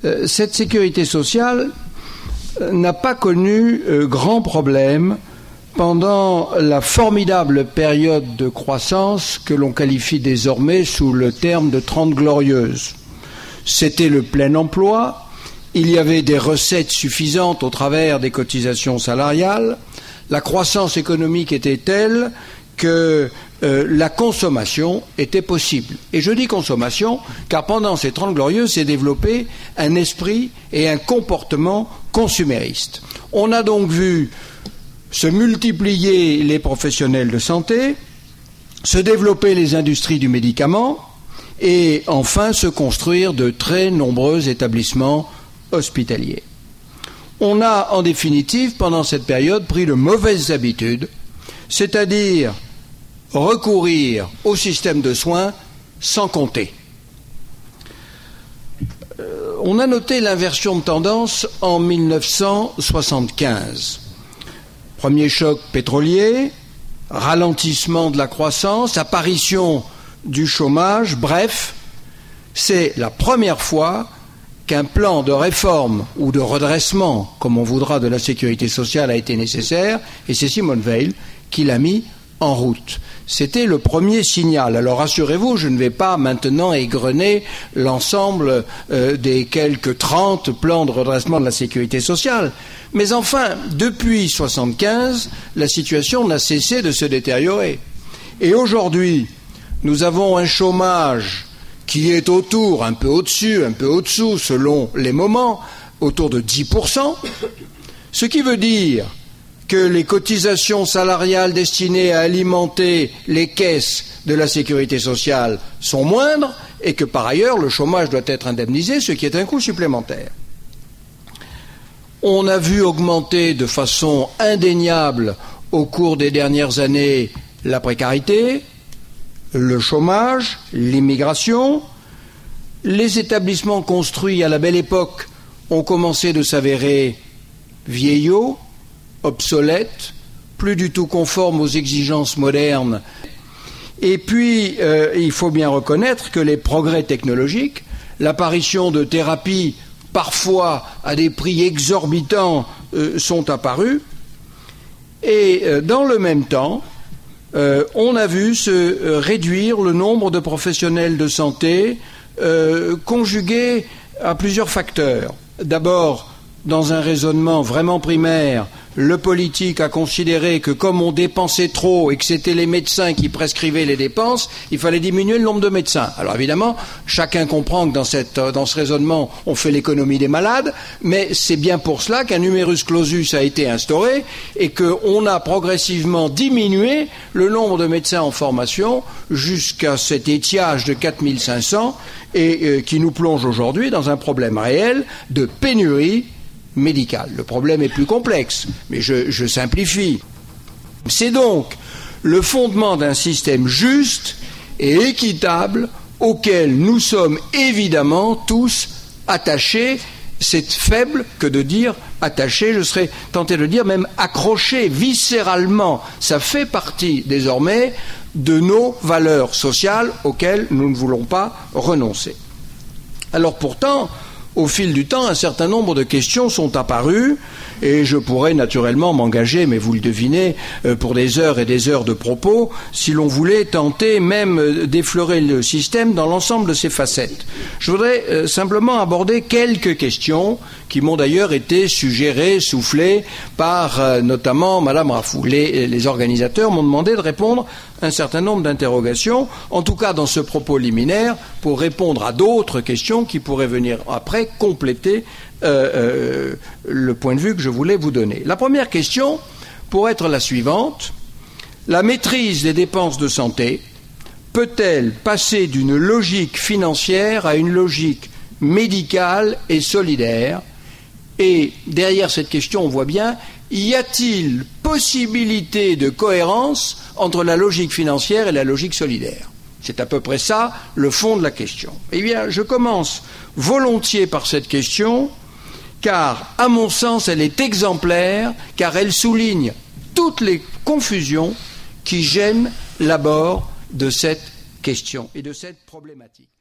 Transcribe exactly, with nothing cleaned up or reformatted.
euh, cette sécurité sociale euh, n'a pas connu euh, grand problème pendant la formidable période de croissance que l'on qualifie désormais sous le terme de Trente Glorieuses. C'était le plein emploi, il y avait des recettes suffisantes au travers des cotisations salariales, la croissance économique était telle que euh, la consommation était possible. Et je dis consommation car pendant ces Trente Glorieuses s'est développé un esprit et un comportement consumériste. On a donc vu se multiplier les professionnels de santé, se développer les industries du médicament et enfin se construire de très nombreux établissements hospitaliers. On a en définitive pendant cette période pris de mauvaises habitudes, c'est-à-dire recourir au système de soins sans compter. Euh, on a noté l'inversion de tendance en mille neuf cent soixante-quinze. Premier choc pétrolier, ralentissement de la croissance, apparition du chômage, bref, c'est la première fois qu'un plan de réforme ou de redressement, comme on voudra, de la sécurité sociale a été nécessaire, et c'est Simone Veil qui l'a mis en route. C'était le premier signal. Alors rassurez-vous, je ne vais pas maintenant égrener l'ensemble euh, des quelques trente plans de redressement de la sécurité sociale. Mais enfin, depuis soixante-quinze, la situation n'a cessé de se détériorer. Et aujourd'hui, nous avons un chômage qui est autour, un peu au-dessus, un peu au-dessous, selon les moments, autour de dix pour cent, ce qui veut dire que les cotisations salariales destinées à alimenter les caisses de la sécurité sociale sont moindres et que par ailleurs le chômage doit être indemnisé, ce qui est un coût supplémentaire. On a vu augmenter de façon indéniable au cours des dernières années la précarité, le chômage, l'immigration. Les établissements construits à la belle époque ont commencé de s'avérer vieillots, obsolètes, plus du tout conformes aux exigences modernes. Et puis, euh, il faut bien reconnaître que les progrès technologiques, l'apparition de thérapies parfois à des prix exorbitants euh, sont apparus. Et euh, dans le même temps, euh, on a vu se euh, réduire le nombre de professionnels de santé euh, conjugués à plusieurs facteurs. D'abord, dans un raisonnement vraiment primaire, le politique a considéré que comme on dépensait trop et que c'était les médecins qui prescrivaient les dépenses, il fallait diminuer le nombre de médecins. Alors évidemment, chacun comprend que dans, cette, dans ce raisonnement, on fait l'économie des malades, mais c'est bien pour cela qu'un numerus clausus a été instauré et qu'on a progressivement diminué le nombre de médecins en formation jusqu'à cet étiage de quatre mille cinq cents et euh, qui nous plonge aujourd'hui dans un problème réel de pénurie médicale. Le problème est plus complexe, mais je, je simplifie. C'est donc le fondement d'un système juste et équitable auquel nous sommes évidemment tous attachés. C'est faible que de dire attaché, je serais tenté de dire même accroché viscéralement. Ça fait partie désormais de nos valeurs sociales auxquelles nous ne voulons pas renoncer. Alors pourtant, au fil du temps, un certain nombre de questions sont apparues et je pourrais naturellement m'engager, mais vous le devinez, pour des heures et des heures de propos, si l'on voulait tenter même d'effleurer le système dans l'ensemble de ses facettes. Je voudrais simplement aborder quelques questions qui m'ont d'ailleurs été suggérées, soufflées par notamment Madame Raffoul. Les, les organisateurs m'ont demandé de répondre à un certain nombre d'interrogations, en tout cas dans ce propos liminaire, pour répondre à d'autres questions qui pourraient venir après compléter euh, euh, le point de vue que je voulais vous donner. La première question pourrait être la suivante. La maîtrise des dépenses de santé peut-elle passer d'une logique financière à une logique médicale et solidaire? Et derrière cette question, on voit bien, y a-t-il possibilité de cohérence entre la logique financière et la logique solidaire? C'est à peu près ça le fond de la question. Eh bien, je commence volontiers par cette question, car, à mon sens, elle est exemplaire, car elle souligne toutes les confusions qui gênent l'abord de cette question et de cette problématique.